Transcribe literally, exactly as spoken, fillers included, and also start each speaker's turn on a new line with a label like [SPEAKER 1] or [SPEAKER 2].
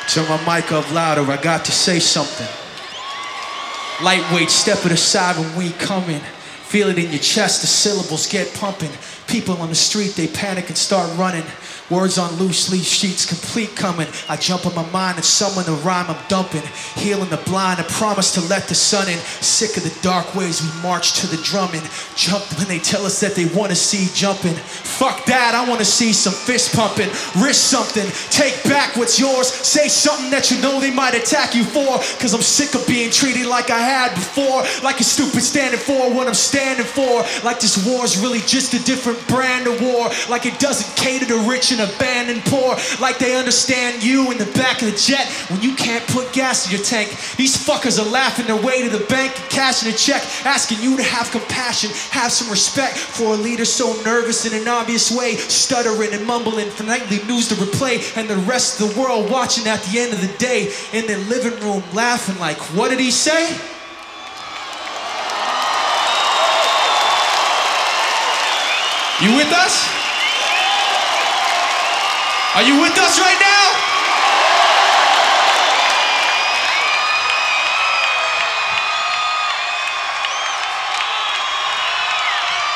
[SPEAKER 1] Turn my mic up louder, I got to say something. Lightweight, step it aside when we coming. Feel it in your chest, the syllables get pumping. People on the street, they panic and start running. Words on loose leaf sheets, complete coming. I jump in my mind and summon the rhyme I'm dumping. Healing the blind, I promise to let the sun in. Sick of the dark ways, we march to the drumming. Jump when they tell us that they want to see jumping. Fuck that, I want to see some fist pumping. Risk something, take back what's yours. Say something that you know they might attack you for. Cause I'm sick of being treated like I had before. Like a stupid standing for what I'm standing for. Like this war's really just a different brand of war. Like it doesn't cater to rich and abandoned poor. Like they understand you in the back of the jet when you can't put gas in your tank. These fuckers are laughing their way to the bank and cashing a check, asking you to have compassion, have some respect for a leader so nervous in an obvious way, stuttering and mumbling for nightly news to replay, and the rest of the world watching at the end of the day in their living room laughing like, what did he say? You with us? Are you with us right now?